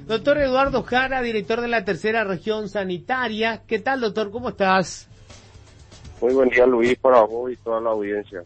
Doctor Eduardo Jara, director de la tercera región sanitaria. ¿Qué tal, doctor? ¿Cómo estás? Muy buen día, Luis, para vos y toda la audiencia.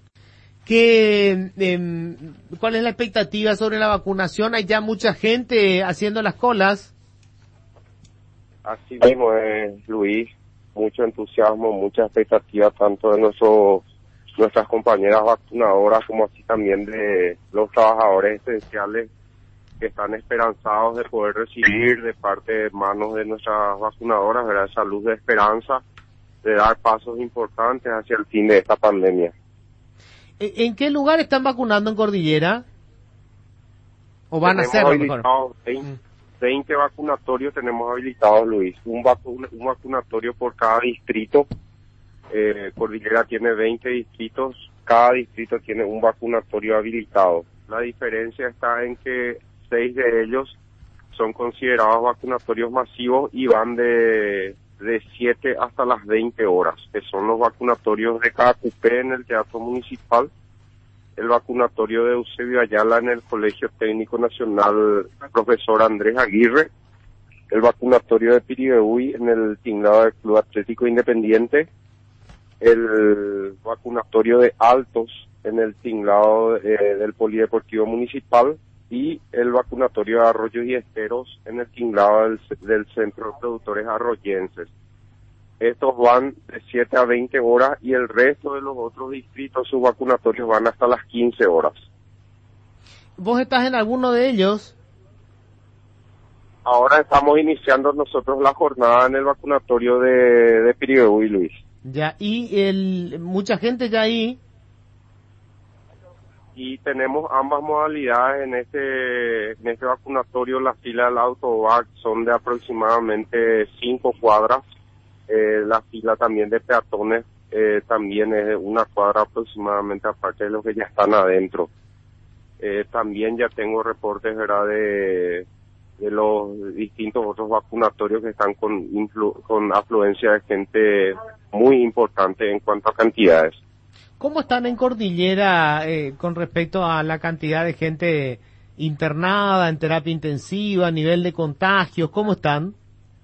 ¿Cuál es la expectativa sobre la vacunación? ¿Hay ya mucha gente haciendo las colas? Así mismo es, Luis, mucho entusiasmo, mucha expectativa tanto de nuestras compañeras vacunadoras como así también de los trabajadores esenciales que están esperanzados de poder recibir de parte de manos de nuestras vacunadoras, ¿verdad? Esa luz de esperanza de dar pasos importantes hacia el fin de esta pandemia. ¿En qué lugar están vacunando en Cordillera? ¿O van a hacerlo mejor? 20 vacunatorios tenemos habilitados, Luis. Un vacunatorio por cada distrito. Cordillera tiene 20 distritos. Cada distrito tiene un vacunatorio habilitado. La diferencia está en que 6 de ellos son considerados vacunatorios masivos y van de 7 hasta las 20 horas, que son los vacunatorios de Cacupé en el Teatro Municipal, el vacunatorio de Eusebio Ayala en el Colegio Técnico Nacional Profesor Andrés Aguirre, el vacunatorio de Piribebuy en el tinglado del Club Atlético Independiente, el vacunatorio de Altos en el tinglado del Polideportivo Municipal y el vacunatorio de Arroyos y Esteros en el tinglado del Centro de Productores Arroyenses. Estos van de 7 a 20 horas y el resto de los otros distritos, sus vacunatorios van hasta las 15 horas. ¿Vos estás en alguno de ellos? Ahora estamos iniciando nosotros la jornada en el vacunatorio de Piribebuy, Luis. Ya, y mucha gente ya ahí. Y tenemos ambas modalidades en este vacunatorio. La fila del autovac son de aproximadamente 5 cuadras. La fila también de peatones también es de 1 cuadra aproximadamente, aparte de los que ya están adentro. También ya tengo reportes, ¿verdad?, de los distintos otros vacunatorios que están con afluencia de gente muy importante en cuanto a cantidades. ¿Cómo están en Cordillera con respecto a la cantidad de gente internada en terapia intensiva, nivel de contagios? ¿Cómo están?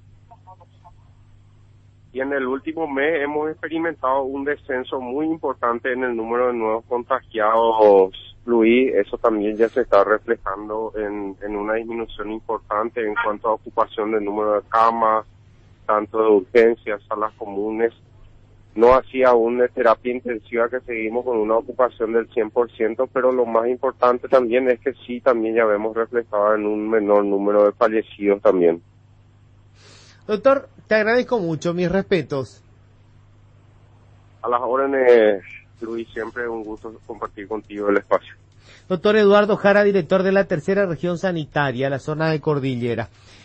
Y en el último mes hemos experimentado un descenso muy importante en el número de nuevos contagiados, Luis. Eso también ya se está reflejando en una disminución importante en cuanto a ocupación del número de camas, tanto de urgencias, salas comunes. No así aún de terapia intensiva, que seguimos con una ocupación del 100%, pero lo más importante también es que sí, también ya vemos reflejado en un menor número de fallecidos también. Doctor, te agradezco mucho, mis respetos. A las órdenes, Luis, siempre es un gusto compartir contigo el espacio. Doctor Eduardo Jara, director de la tercera región sanitaria, la zona de Cordillera.